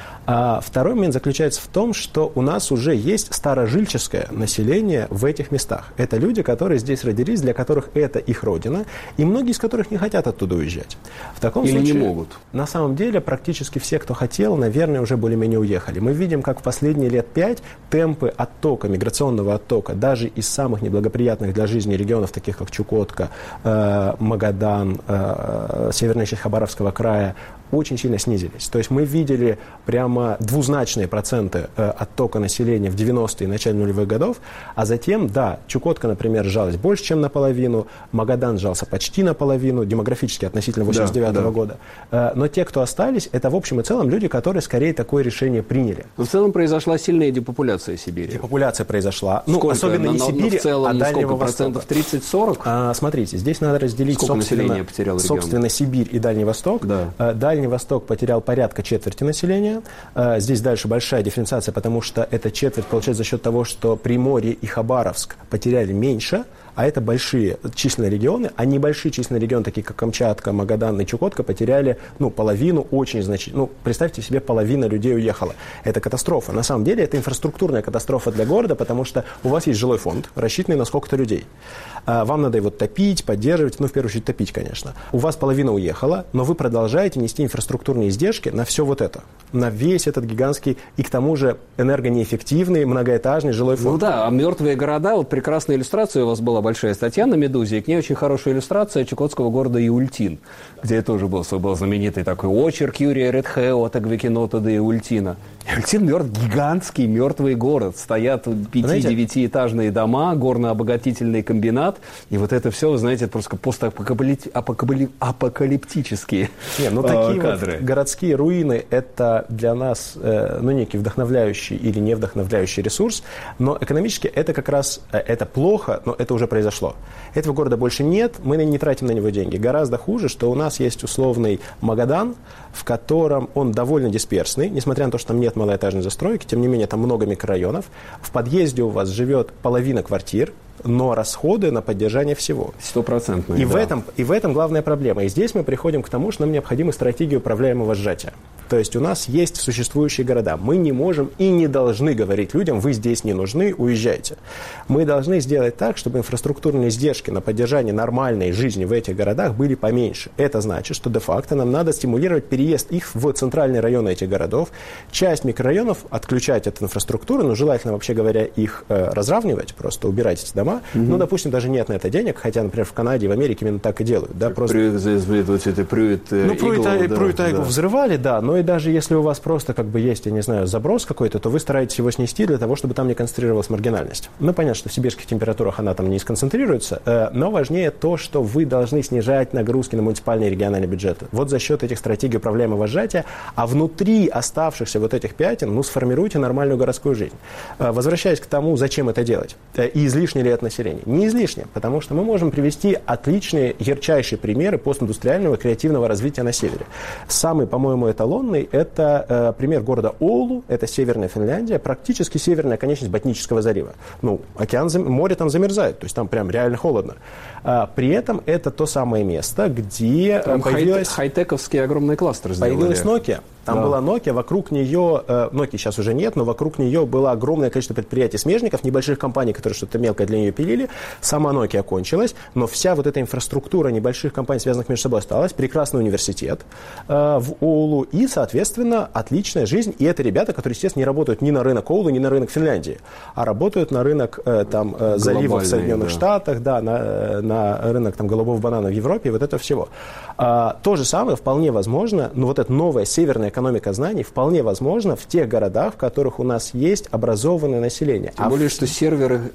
А второй момент заключается в том, что у нас уже есть старожильческое население в этих местах. Это люди, которые здесь родились, для которых это их родина, и многие из которых не хотят оттуда уезжать. В таком Или случае, не могут. На самом деле, практически все, кто хотел, наверное, уже более-менее уехали. Мы видим, как в последние лет пять темпы оттока, миграционного оттока, даже из самых неблагоприятных для жизни регионов, таких как Чукотка, э, Магадан, э, северная часть Хабаровского края, очень сильно снизились. То есть мы видели прямо двузначные проценты э, оттока населения в девяностые и начале нулевых годов, а затем, да, Чукотка, например, сжалась больше, чем наполовину, Магадан сжался почти наполовину, демографически относительно восемьдесят девятого да, да. года. Э, но те, кто остались, это в общем и целом люди, которые скорее такое решение приняли. Но в целом произошла сильная депопуляция Сибири. Депопуляция произошла. Ну, сколько? особенно на, не Сибири, в целом, а Дальнего сколько, процентов тридцать-сорок? А, смотрите, здесь надо разделить, сколько собственно, потерял собственно Сибирь и Дальний Восток. Да. А, Дальний Восток потерял порядка четверти населения. А, здесь дальше большая дифференциация, потому что эта четверть получается за счет того, что Приморье и Хабаровск потеряли меньше, а это большие численные регионы, а небольшие численные регионы, такие как Камчатка, Магадан и Чукотка, потеряли ну, половину, очень значительно. Ну, представьте себе, половина людей уехала. Это катастрофа. На самом деле, это инфраструктурная катастрофа для города, потому что у вас есть жилой фонд, рассчитанный на сколько-то людей. Вам надо его топить, поддерживать, ну, в первую очередь, топить, конечно. У вас половина уехала, но вы продолжаете нести инфраструктурные издержки на все вот это, на весь этот гигантский и, к тому же, энергонеэффективный, многоэтажный жилой фонд. Ну да, а мертвые города, вот прекрасная иллюстрация у вас была, большая статья на «Медузе», и к ней очень хорошая иллюстрация чукотского города Иультин, где тоже был, был знаменитый такой очерк Юрия Редхео «Тагвекинота де Иультина». Иультин мертв, гигантский мертвый город. Стоят пяти-девятиэтажные дома, горно-обогатительный комбинат, и вот это все, вы знаете, это просто постапокалиптические Не, ну, такие кадры. Вот городские руины – это для нас ну, некий вдохновляющий или не вдохновляющий ресурс, но экономически это как раз это плохо, но это уже произошло. Этого города больше нет, мы не тратим на него деньги. Гораздо хуже, что у нас есть условный Магадан, в котором он довольно дисперсный, несмотря на то, что там нет малоэтажной застройки, тем не менее там много микрорайонов. В подъезде у вас живет половина квартир, но расходы на поддержание всего. Стопроцентные, и, да. в этом, и в этом главная проблема. И здесь мы приходим к тому, что нам необходима стратегия управляемого сжатия. То есть у нас есть существующие города. Мы не можем и не должны говорить людям, вы здесь не нужны, уезжайте. Мы должны сделать так, чтобы инфраструктурные издержки на поддержание нормальной жизни в этих городах были поменьше. Это значит, что де-факто нам надо стимулировать переезд их в центральные районы этих городов, часть микрорайонов отключать от инфраструктуры, но желательно, вообще говоря, их э, разравнивать, просто убирать эти дома, дома. Mm-hmm. Ну, допустим, даже нет на это денег, хотя, например, в Канаде и в Америке именно так и делают. Да, просто... Пруит, ну, Пруит Айгу да, взрывали, да, но и даже если у вас просто как бы есть, я не знаю, заброс какой-то, то вы стараетесь его снести для того, чтобы там не концентрировалась маргинальность. Ну, понятно, что в сибирских температурах она там не сконцентрируется, но важнее то, что вы должны снижать нагрузки на муниципальные и региональные бюджеты. Вот за счет этих стратегий управляемого сжатия, а внутри оставшихся вот этих пятен, ну, сформируйте нормальную городскую жизнь. Возвращаясь к тому, зачем это делать, и излишне ли это население. Не излишне, потому что мы можем привести отличные, ярчайшие примеры постиндустриального креативного развития на севере. Самый, по-моему, эталонный – это э, пример города Оулу, это северная Финляндия, практически северная конечность Ботнического залива. Ну, океан, море там замерзает, то есть там прям реально холодно. А, при этом это то самое место, где там появилась... хай-тековский огромный кластер сделали. Появилась Nokia. Там да. была Nokia, вокруг нее, Nokia сейчас уже нет, но вокруг нее было огромное количество предприятий-смежников, небольших компаний, которые что-то мелкое для нее пилили. Сама Nokia кончилась, но вся вот эта инфраструктура небольших компаний, связанных между собой, осталась. Прекрасный университет э, в Оулу и, соответственно, отличная жизнь. И это ребята, которые, естественно, не работают ни на рынок Оулу, ни на рынок Финляндии, а работают на рынок э, там, э, заливов в Соединенных да. Штатах, да, на, на рынок там, голубого банана в Европе и вот это всего. А, то же самое вполне возможно, но вот эта новая северная экономика знаний вполне возможно в тех городах, в которых у нас есть образованное население. Тем а более, в... что серверы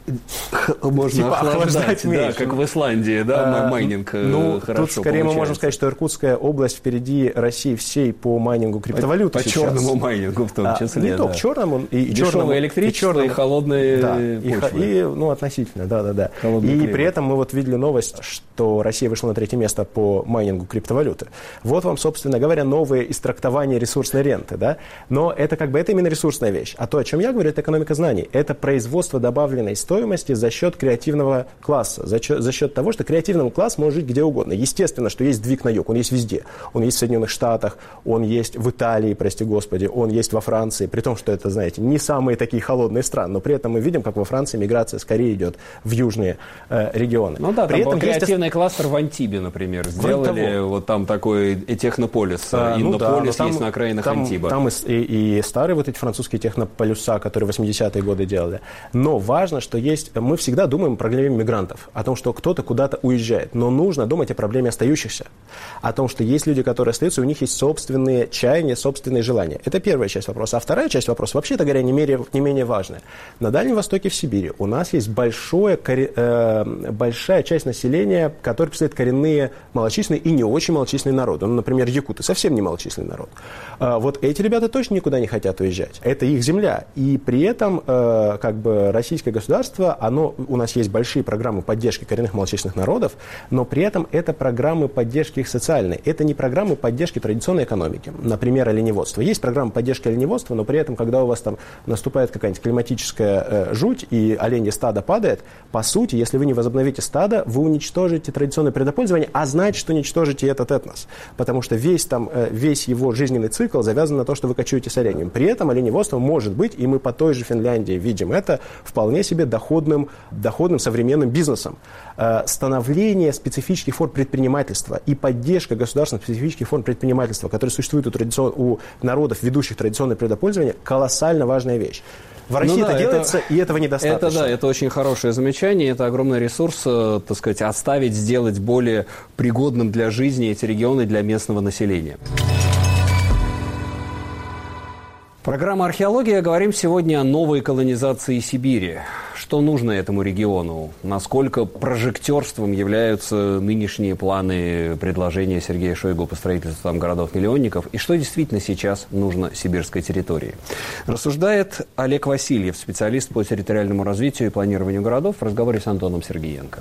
можно типа охлаждать, да, как в Исландии, да, а, майнинг ну, хорошо тут скорее получается. Мы можем сказать, что Иркутская область впереди России всей по майнингу криптовалюты По, по сейчас. черному майнингу в том числе. А, не да. только черному, и, и дешевое черному, электричество, и, черному, и холодные да, почвы. И, и, ну, относительно, да-да-да. И климат. При этом мы вот видели новость, что Россия вышла на третье место по майнингу криптовалюты. Вот вам, собственно говоря, новые истрактования ресурсной ренты, да? Но это как бы это именно ресурсная вещь. А то, о чем я говорю, это экономика знаний. Это производство добавленной стоимости за счет креативного класса, за счет, за счет того, что креативный класс может жить где угодно. Естественно, что есть сдвиг на юг, он есть везде. Он есть в Соединенных Штатах, он есть в Италии, прости господи, он есть во Франции, при том, что это, знаете, не самые такие холодные страны, но при этом мы видим, как во Франции миграция скорее идет в южные э, регионы. Ну да, при там этом креативный есть... кластер в Антибе, например, сделали, вот там такой технополис, а, иннополис ну да, есть на окраинах там, Антиба. Там и, и старые вот эти французские технополюса, которые в восьмидесятые годы делали. Но важно, что есть... Мы всегда думаем о проблеме мигрантов, о том, что кто-то куда-то уезжает. Но нужно думать о проблеме остающихся. О том, что есть люди, которые остаются, у них есть собственные чаяния, собственные желания. Это первая часть вопроса. А вторая часть вопроса, вообще-то говоря, не менее, не менее важная. На Дальнем Востоке, в Сибири, у нас есть большое, э, большая часть населения, которая представляет коренные малочисленные и не очень малочисленные народы. Ну, например, якуты. Совсем не малочисленный народ. А вот эти ребята точно никуда не хотят уезжать. Это их земля. И при этом э, как бы российское государство, оно, у нас есть большие программы поддержки коренных малочисленных народов, но при этом это программы поддержки их социальной. Это не программы поддержки традиционной экономики. Например, оленеводство. Есть программа поддержки оленеводства, но при этом, когда у вас там наступает какая-нибудь климатическая э, жуть и оленье стадо падает, по сути, если вы не возобновите стадо, вы уничтожите традиционное предопользование, а значит, что уничтожите этот этнос. Потому что весь, там, э, весь его жизненный цикл завязан на то, что вы кочуете с оленем. При этом оленеводство может быть, и мы по той же Финляндии видим это, вполне себе доходным, доходным современным бизнесом. Э, становление специфических форм предпринимательства и поддержка государственных специфических форм предпринимательства, которые существуют у, традицион... у народов, ведущих традиционное предопользование, колоссально важная вещь. В России ну да, это делается, это, и этого недостаточно. Это да, это очень хорошее замечание, это огромный ресурс, так сказать, оставить, сделать более пригодным для жизни эти регионы для местного населения. Программа «Археология». Говорим сегодня о новой колонизации Сибири. Что нужно этому региону? Насколько прожектерством являются нынешние планы, предложения Сергея Шойгу по строительству там городов-миллионников? И что действительно сейчас нужно сибирской территории? Рассуждает Олег Васильев, специалист по территориальному развитию и планированию городов, в разговоре с Антоном Сергеенко.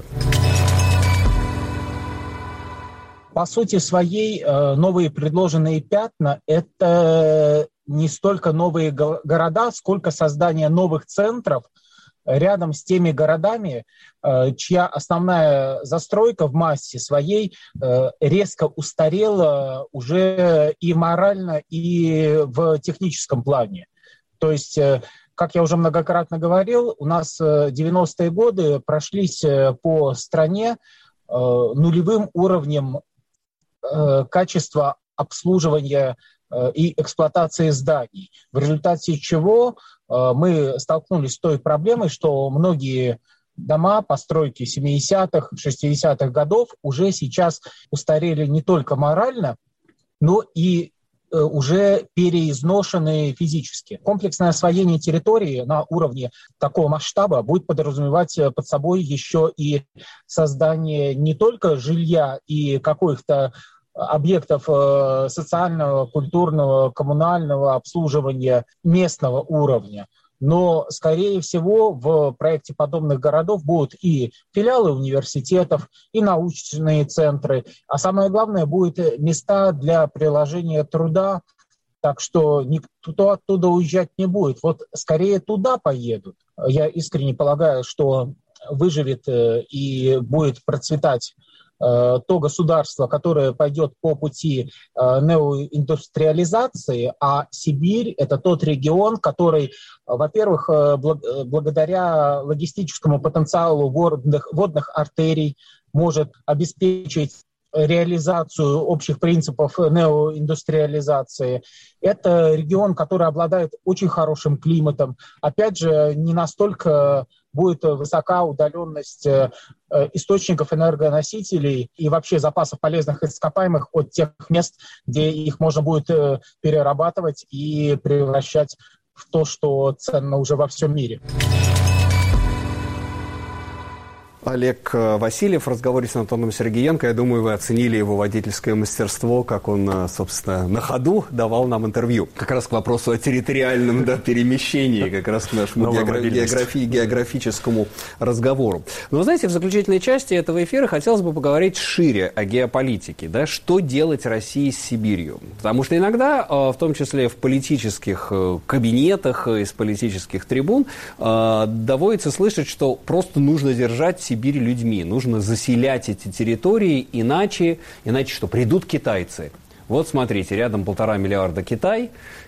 По сути своей, новые предложенные пятна – это не столько новые города, сколько создание новых центров рядом с теми городами, чья основная застройка в массе своей резко устарела уже и морально, и в техническом плане. То есть, как я уже многократно говорил, у нас девяностые годы прошлись по стране нулевым уровнем качества обслуживания и эксплуатации зданий, в результате чего мы столкнулись с той проблемой, что многие дома, постройки семидесятых, шестидесятых годов уже сейчас устарели не только морально, но и уже переизношены физически. Комплексное освоение территории на уровне такого масштаба будет подразумевать под собой еще и создание не только жилья и каких-то объектов социального, культурного, коммунального обслуживания местного уровня, но, скорее всего, в проекте подобных городов будут и филиалы университетов, и научные центры, а самое главное, будут места для приложения труда, так что никто оттуда уезжать не будет. Вот скорее туда поедут. Я искренне полагаю, что выживет и будет процветать то государство, которое пойдет по пути неоиндустриализации, а Сибирь – это тот регион, который, во-первых, благодаря логистическому потенциалу водных, водных артерий может обеспечить реализацию общих принципов неоиндустриализации. Это регион, который обладает очень хорошим климатом. Опять же, не настолько будет высока удаленность источников энергоносителей и вообще запасов полезных ископаемых от тех мест, где их можно будет перерабатывать и превращать в то, что ценно уже во всем мире. Олег Васильев в разговоре с Антоном Сергеенко. Я думаю, вы оценили его водительское мастерство, как он, собственно, на ходу давал нам интервью. Как раз к вопросу о территориальном да, перемещении, как раз к нашему географи- географи- географическому разговору. Но, вы знаете, в заключительной части этого эфира хотелось бы поговорить шире о геополитике. Да, что делать России с Сибирью? Потому что иногда, в том числе в политических кабинетах, из политических трибун, доводится слышать, что просто нужно держать Сибирь людьми. Нужно заселять эти территории, иначе, иначе что, придут китайцы. Вот смотрите, рядом полтора миллиарда Китай,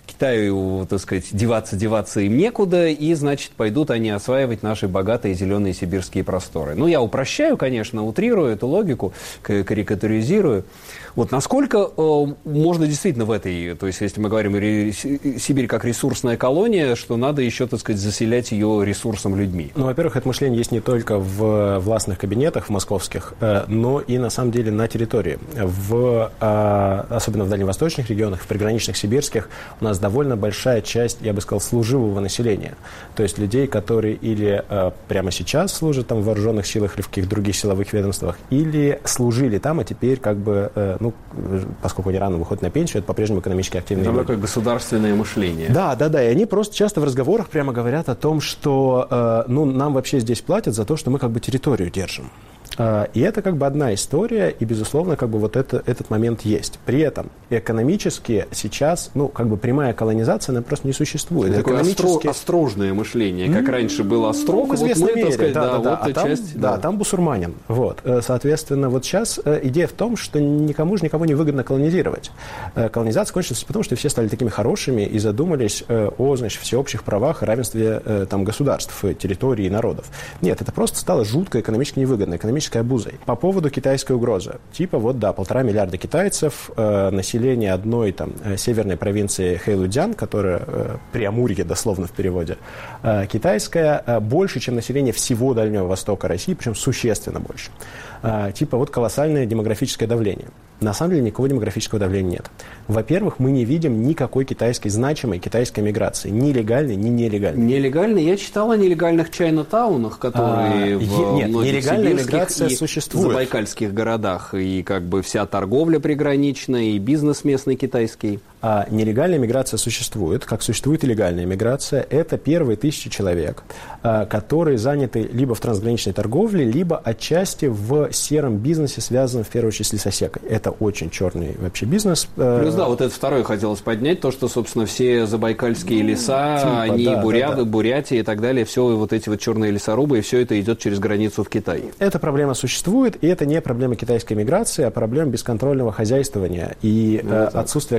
Китаю, так сказать, деваться, деваться им некуда, и, значит, пойдут они осваивать наши богатые зеленые сибирские просторы. Ну, я упрощаю, конечно, утрирую эту логику, карикатуризирую. Вот насколько э, можно действительно в этой, то есть, если мы говорим о Сибирь как ресурсная колония, что надо еще, так сказать, заселять ее ресурсом людьми? Ну, во-первых, это мышление есть не только в властных кабинетах, в московских, э, но и, на самом деле, на территории. В, э, особенно в дальневосточных регионах, в приграничных сибирских, у нас довольно большая часть, я бы сказал, служивого населения. То есть людей, которые или э, прямо сейчас служат там в вооруженных силах или в каких-то других силовых ведомствах, или служили там, а теперь как бы, э, ну, поскольку они рано выходят на пенсию, это по-прежнему экономически активные люди. Это такое государственное мышление. Да, да, да. И они просто часто в разговорах прямо говорят о том, что э, ну, нам вообще здесь платят за то, что мы как бы территорию держим. И это как бы одна история, и, безусловно, как бы вот это, этот момент есть. При этом экономически сейчас, ну, как бы прямая колонизация, она просто не существует. Это такое экономически... остро- острожное мышление, как mm-hmm. раньше было острог, ну, в известной вот мы, мере, сказать, да, да, да, вот да. А там, часть, да, да. там бусурманин. Вот. Соответственно, вот сейчас идея в том, что никому же никого не выгодно колонизировать. Колонизация кончилась потому, что все стали такими хорошими и задумались о, значит, всеобщих правах и равенстве там, государств, территорий и народов. Нет, это просто стало жутко экономически невыгодно, экономической обузой. По поводу китайской угрозы. Типа вот, да, полтора миллиарда китайцев, э, население одной там северной провинции Хэйлудзян, которая э, Преамурье дословно в переводе, э, китайская, э, больше, чем население всего Дальнего Востока России, причем существенно больше. Э, типа вот колоссальное демографическое давление. На самом деле никакого демографического давления нет. Во-первых, мы не видим никакой китайской, значимой китайской миграции. Ни легальной, ни нелегальной. Нелегальной? Я читал о нелегальных чайна-таунах, которые а, в нет, нелегальная миграция и существует. забайкальских городах. И как бы вся торговля приграничная, и бизнес местный китайский. А нелегальная миграция существует, как существует и легальная миграция. Это первые тысячи человек, которые заняты либо в трансграничной торговле, либо отчасти в сером бизнесе, связанном в первую очередь с лесосекой. Это очень черный вообще бизнес. Плюс, да, вот это второе хотелось поднять, то, что, собственно, все забайкальские леса, типа, они да, буря... да, да. Бурятия и так далее, все вот эти вот черные лесорубы, и все это идет через границу в Китай. Эта проблема существует, и это не проблема китайской миграции, а проблема бесконтрольного хозяйствования и ну, э, отсутствия контроля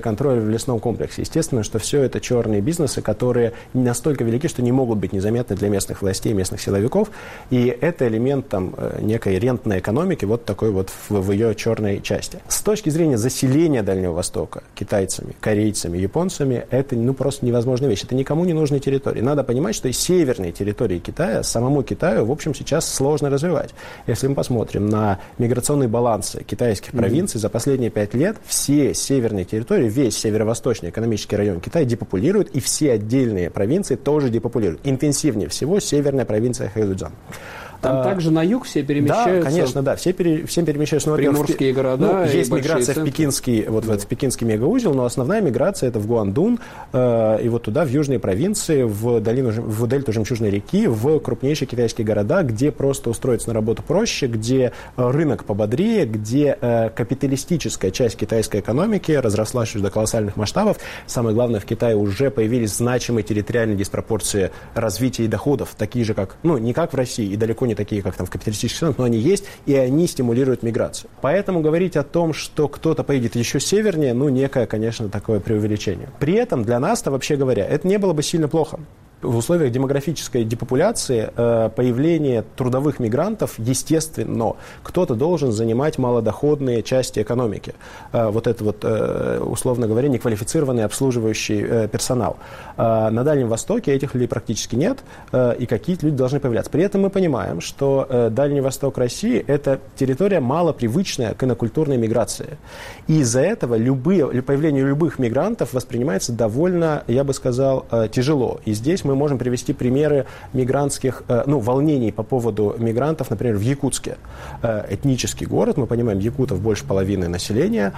в лесном комплексе. Естественно, что все это черные бизнесы, которые настолько велики, что не могут быть незаметны для местных властей, местных силовиков. И это элемент там, некой рентной экономики, вот такой вот в, в ее черной части. С точки зрения заселения Дальнего Востока китайцами, корейцами, японцами, это ну, просто невозможная вещь. Это никому не нужные территории. Надо понимать, что и северные территории Китая, самому Китаю, в общем, сейчас сложно развивать. Если мы посмотрим на миграционные балансы китайских mm-hmm. провинций, за последние пять лет все северные территории, весь северо-восточный экономический район Китая депопулируют, и все отдельные провинции тоже депопулируют. Интенсивнее всего северная провинция Хэйдзян. Там а, также на юг все перемещаются? Да, конечно, да, все, пере, все перемещаются. Ну, приморские города, ну, есть миграция в пекинский, вот да. в этот пекинский мегаузел, но основная миграция это в Гуандун, э, и вот туда, в южные провинции, в, долину, в дельту Жемчужной реки, в крупнейшие китайские города, где просто устроиться на работу проще, где рынок пободрее, где э, капиталистическая часть китайской экономики разрослась до колоссальных масштабов. Самое главное, в Китае уже появились значимые территориальные диспропорции развития и доходов, такие же, как, ну, не как в России, и далеко не такие, как там в капиталистических странах, но они есть, и они стимулируют миграцию. Поэтому говорить о том, что кто-то поедет еще севернее, ну, некое, конечно, такое преувеличение. При этом для нас-то, вообще говоря, это не было бы сильно плохо. В условиях демографической депопуляции э, появление трудовых мигрантов, естественно, кто-то должен занимать малодоходные части экономики. Э, вот это вот, э, условно говоря, неквалифицированный обслуживающий э, персонал. Э, на Дальнем Востоке этих людей практически нет, э, и какие-то люди должны появляться. При этом мы понимаем, что э, Дальний Восток России – это территория малопривычная к инокультурной миграции. И из-за этого любые, появление любых мигрантов воспринимается довольно, я бы сказал, э, тяжело. И здесь мы можем привести примеры мигрантских, ну, волнений по поводу мигрантов, например, в Якутске. Этнический город, мы понимаем, якутов больше половины населения,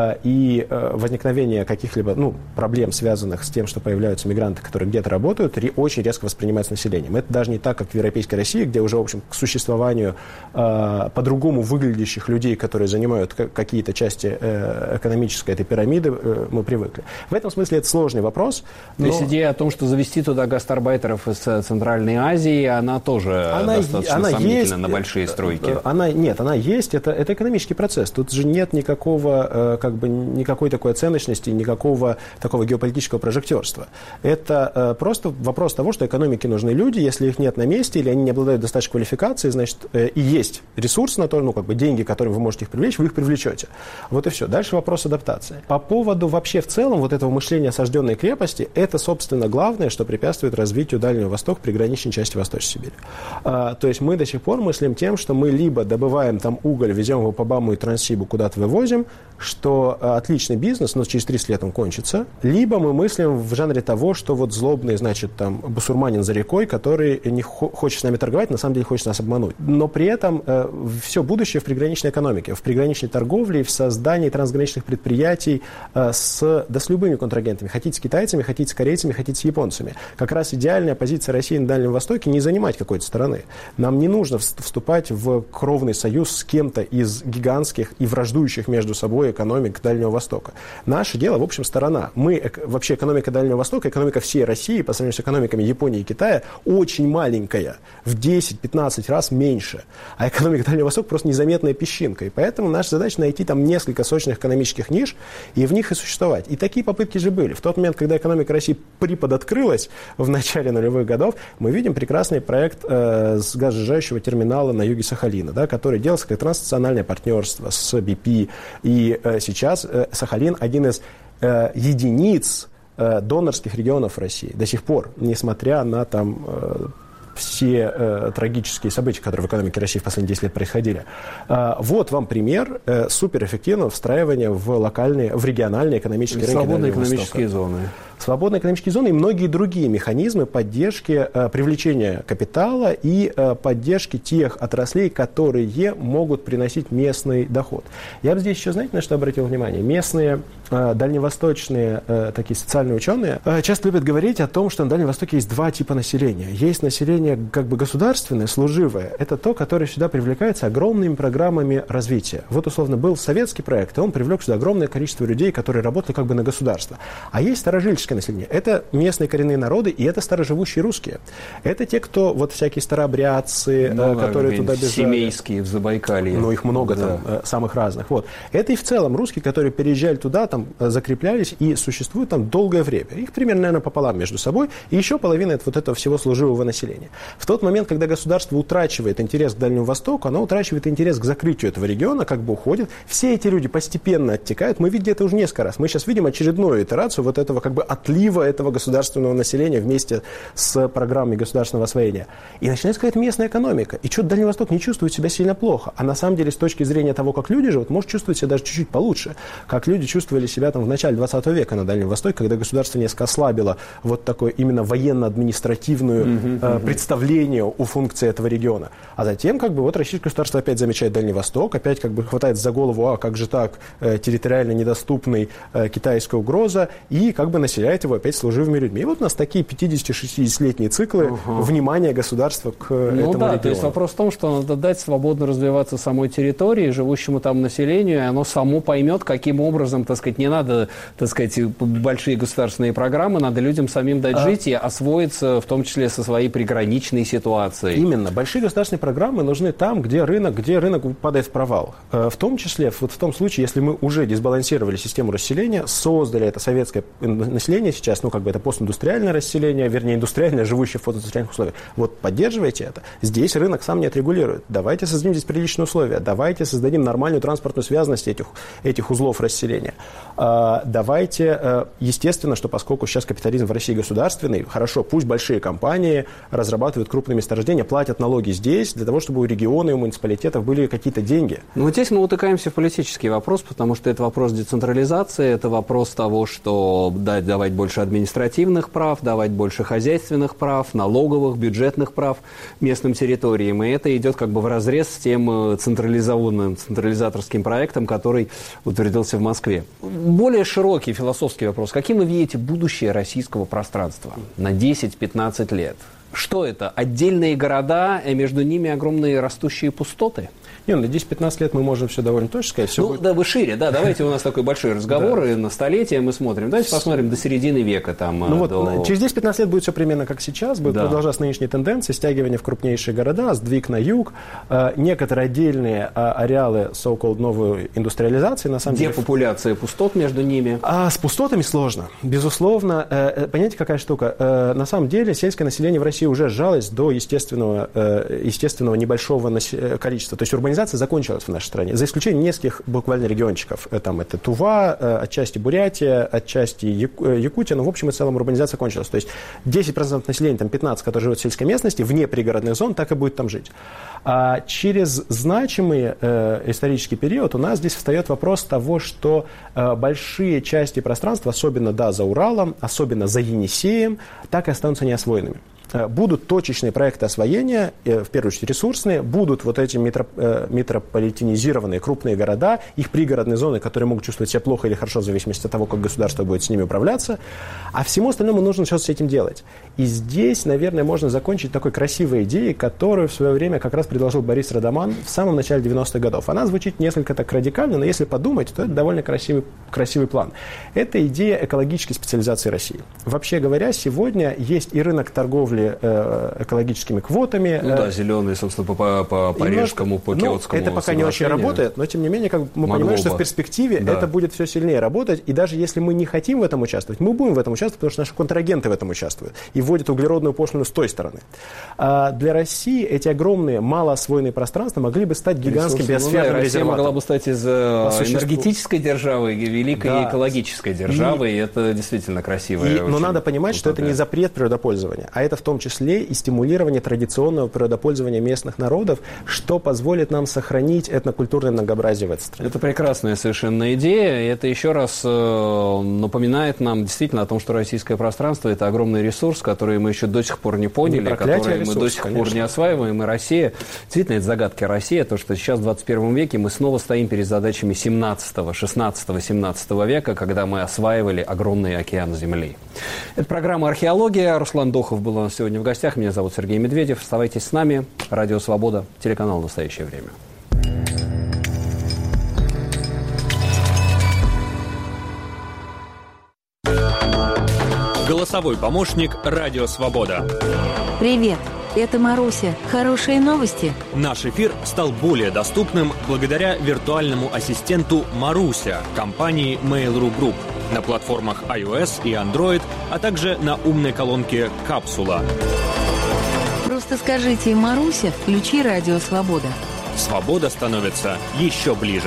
и возникновение каких-либо, ну, проблем, связанных с тем, что появляются мигранты, которые где-то работают, очень резко воспринимаются населением. Это даже не так, как в Европейской России, где уже, в общем, к существованию по-другому выглядящих людей, которые занимают какие-то части экономической этой пирамиды, мы привыкли. В этом смысле это сложный вопрос. Но... То есть идея о том, что завести туда гастарбайтеров из Центральной Азии, она тоже она, достаточно она сомнительна есть, на большие стройки. Она, нет, она есть. Это, это экономический процесс. Тут же нет никакого, как бы, никакой такой оценочности, никакого такого геополитического прожектерства. Это просто вопрос того, что экономике нужны люди. Если их нет на месте или они не обладают достаточной квалификацией, значит, и есть ресурс на то, ну, как бы деньги, которыми вы можете их привлечь, вы их привлечете. Вот и все. Дальше вопрос адаптации. По поводу вообще в целом вот этого мышления осажденной крепости, это, собственно, главное, что препятствует развитию Дальнего Востока, приграничной части Восточной Сибири. А, то есть мы до сих пор мыслим тем, что мы либо добываем там уголь, везем его по БАМу и Транссибу, куда-то вывозим, что а, отличный бизнес, но через тридцать лет он кончится, либо мы мыслим в жанре того, что вот злобный, значит, там, бусурманин за рекой, который не хо- хочет с нами торговать, на самом деле хочет нас обмануть. Но при этом э, все будущее в приграничной экономике, в приграничной торговле, в создании трансграничных предприятий э, с, да, с любыми контрагентами. Хотите с китайцами, хотите с корейцами, хотите с японцами. Как раз идеальная позиция России на Дальнем Востоке не занимать какой-то стороны. Нам не нужно вступать в кровный союз с кем-то из гигантских и враждующих между собой экономик Дальнего Востока. Наше дело, в общем, сторона. Мы, вообще экономика Дальнего Востока, экономика всей России по сравнению с экономиками Японии и Китая очень маленькая, в десять-пятнадцать раз меньше. А экономика Дальнего Востока просто незаметная песчинка. И поэтому наша задача найти там несколько сочных экономических ниш и в них и существовать. И такие попытки же были. В тот момент, когда экономика России приподоткрылась в начале нулевых годов, мы видим прекрасный проект э, с газосжижающего терминала на юге Сахалина, да, который делался как транснациональное партнерство с би пи. И э, сейчас э, Сахалин один из э, единиц э, донорских регионов России до сих пор, несмотря на там... Э, все э, трагические события, которые в экономике России в последние десять лет происходили. Э, вот вам пример э, суперэффективного встраивания в локальные, в региональные экономические рынки Дальнего Востока. Свободные экономические зоны. Свободные экономические зоны и многие другие механизмы поддержки, э, привлечения капитала и э, поддержки тех отраслей, которые могут приносить местный доход. Я бы здесь еще, знаете, на что обратил внимание? Местные э, дальневосточные э, такие социальные ученые э, часто любят говорить о том, что на Дальнем Востоке есть два типа населения. Есть население как бы государственное, служивое. Это то, которое сюда привлекается огромными программами развития. Вот, условно, был советский проект, и он привлек сюда огромное количество людей, которые работали как бы на государство. А есть старожильческое сельское население, это местные коренные народы, и это староживущие русские. Это те, кто, вот всякие старообрядцы, ну, которые да, туда бежали. Семейские в Забайкалье. Ну, их много да. там, самых разных. Вот. Это и в целом русские, которые переезжали туда, там, закреплялись и существуют там долгое время. Их примерно, наверное, пополам между собой, и еще половина от вот этого всего служивого населения. В тот момент, когда государство утрачивает интерес к Дальнему Востоку, оно утрачивает интерес к закрытию этого региона, как бы уходит. Все эти люди постепенно оттекают. Мы видели это уже несколько раз. Мы сейчас видим очередную итерацию вот этого как бы отлива этого государственного населения вместе с программой государственного освоения. И начинается какая-то местная экономика. И что-то Дальний Восток не чувствует себя сильно плохо. А на самом деле, с точки зрения того, как люди живут, может чувствовать себя даже чуть-чуть получше. Как люди чувствовали себя там в начале двадцатого века на Дальнем Востоке, когда государство несколько ослабило вот такое именно военно-административное mm-hmm, э, mm-hmm. представление о функции этого региона. А затем как бы вот российское государство опять замечает Дальний Восток, опять как бы хватает за голову, а как же так, э, территориально недоступный э, китайская угроза, и как бы населяет его опять служивыми людьми. И вот у нас такие пятидесяти-шестидесятилетние циклы uh-huh. внимания государства к ну, этому да, региону. То есть вопрос в том, что надо дать свободно развиваться самой территории, живущему там населению, и оно само поймет, каким образом, так сказать, не надо, так сказать, большие государственные программы, надо людям самим дать а... жить и освоиться, в том числе со своей приграничной ситуацией. Именно. Большие государственные программы нужны там, где рынок, где рынок падает в провал. В том числе, вот в том случае, если мы уже дисбалансировали систему расселения, создали это советское население сейчас, ну, как бы это постиндустриальное расселение, вернее, индустриальное, живущее в постиндустриальных условиях. Вот поддерживайте это. Здесь рынок сам не отрегулирует. Давайте создадим здесь приличные условия. Давайте создадим нормальную транспортную связанность этих, этих узлов расселения. Давайте, естественно, что поскольку сейчас капитализм в России государственный, хорошо, пусть большие компании разрабатывают крупные месторождения, платят налоги здесь, для того, чтобы у региона и у муниципалитетов были какие-то деньги. Ну, вот здесь мы утыкаемся в политический вопрос, потому что это вопрос децентрализации, это вопрос того, что дать, давать больше административных прав, давать больше хозяйственных прав, налоговых, бюджетных прав местным территориям. И это идет как бы вразрез с тем централизованным, централизаторским проектом, который утвердился в Москве. Более широкий философский вопрос. Каким вы видите будущее российского пространства на десять-пятнадцать лет? Что это? Отдельные города, и между ними огромные растущие пустоты? Не, на десять-пятнадцать лет мы можем все довольно точно сказать. Все ну, будет... да, вы шире, да, давайте у нас такой большой разговор, и на столетие мы смотрим. Давайте посмотрим до середины века. Там, ну, до... вот, через десять-пятнадцать лет будет все примерно как сейчас, будет да. продолжаться нынешние тенденции, стягивание в крупнейшие города, сдвиг на юг, э, некоторые отдельные э, ареалы so-called новой индустриализации. На самом Депопуляция деле... пустот между ними. А с пустотами сложно, безусловно. Э, понимаете, какая штука? Э, на самом деле сельское население в России уже сжалось до естественного, э, естественного небольшого нас... количества. То есть урбанизация закончилась в нашей стране, за исключением нескольких буквально региончиков. Там это Тува, отчасти Бурятия, отчасти Якутия, но в общем и целом урбанизация кончилась. То есть десять процентов населения, там пятнадцать процентов, которые живут в сельской местности, вне пригородных зон, так и будет там жить. А через значимый э, исторический период у нас здесь встает вопрос того, что э, большие части пространства, особенно да, за Уралом, особенно за Енисеем, так и останутся неосвоенными. Будут точечные проекты освоения, в первую очередь ресурсные, будут вот эти метроп, метрополитенизированные крупные города, их пригородные зоны, которые могут чувствовать себя плохо или хорошо в зависимости от того, как государство будет с ними управляться, а всему остальному нужно что-то с этим делать. И здесь, наверное, можно закончить такой красивой идеей, которую в свое время как раз предложил Борис Радаман в самом начале девяностых годов. Она звучит несколько так радикально, но если подумать, то это довольно красивый, красивый план. Это идея экологической специализации России. Вообще говоря, сегодня есть и рынок торговли экологическими квотами. Ну да, зеленые, собственно, по, по, по парижскому, по киотскому. Ну, это пока не очень работает, но тем не менее, как мы Могло понимаем, бы. что в перспективе да. это будет все сильнее работать, и даже если мы не хотим в этом участвовать, мы будем в этом участвовать, потому что наши контрагенты в этом участвуют и вводят углеродную пошлину с той стороны. А для России эти огромные, малоосвоенные пространства могли бы стать гигантским биосферным ну, да, резерватом. Россия могла бы стать из энергетической державы, великой да. экологической державой, и, и это действительно красиво. И, но надо понимать, что это не запрет природопользования, а это в том числе и стимулирование традиционного природопользования местных народов, что позволит нам сохранить этнокультурное многообразие в этой стране. Это прекрасная совершенно идея, и это еще раз э, напоминает нам действительно о том, что российское пространство – это огромный ресурс, который мы еще до сих пор не поняли, не который ресурс, мы до сих конечно. пор не осваиваем, и Россия, действительно, это загадка России, то, что сейчас в двадцать первом веке мы снова стоим перед задачами семнадцатого, шестнадцатого, семнадцатого века, когда мы осваивали огромный океан Земли. Это программа «Археология». Руслан Дохов был у нас сегодня в гостях. Меня зовут Сергей Медведев. Оставайтесь с нами. Радио «Свобода», телеканал «Настоящее время». Голосовой помощник «Радио Свобода». Привет, это Маруся. Хорошие новости? Наш эфир стал более доступным благодаря виртуальному ассистенту «Маруся» компании Mail.ru Group на платформах iOS и Android, а также на умной колонке «Капсула». Просто скажите «Маруся, включи «Радио Свобода». Свобода становится еще ближе.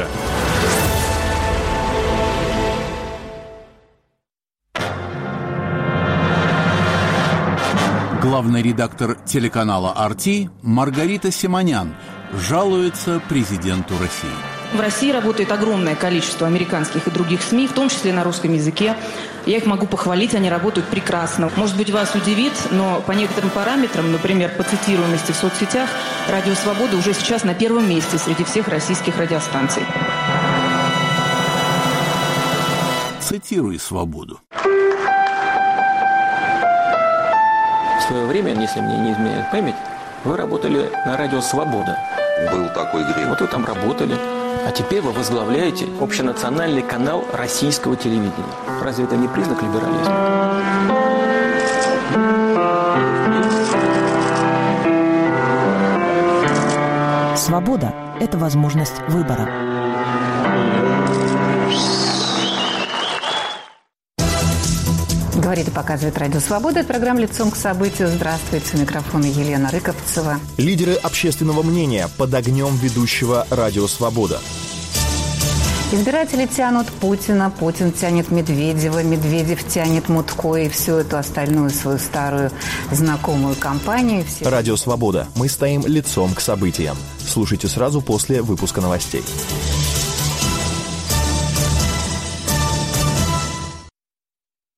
Главный редактор телеканала ар ти Маргарита Симонян жалуется президенту России. В России работает огромное количество американских и других СМИ, в том числе на русском языке. Я их могу похвалить, они работают прекрасно. Может быть, вас удивит, но по некоторым параметрам, например, по цитируемости в соцсетях, «Радио Свобода» уже сейчас на первом месте среди всех российских радиостанций. Цитируй «Свободу». В свое время, если мне не изменяет память, вы работали на радио «Свобода». Был такой грех. Вот вы там работали. А теперь вы возглавляете общенациональный канал российского телевидения. Разве это не признак либерализма? Свобода – это возможность выбора. Говорит и показывает «Радио Свобода». Это программа «Лицом к событию». Здравствуйте, у микрофона Елена Рыковцева. Лидеры общественного мнения под огнем ведущего «Радио Свобода». Избиратели тянут Путина, Путин тянет Медведева, Медведев тянет Мутко и всю эту остальную свою старую знакомую компанию. Все... «Радио Свобода». Мы стоим лицом к событиям. Слушайте сразу после выпуска новостей.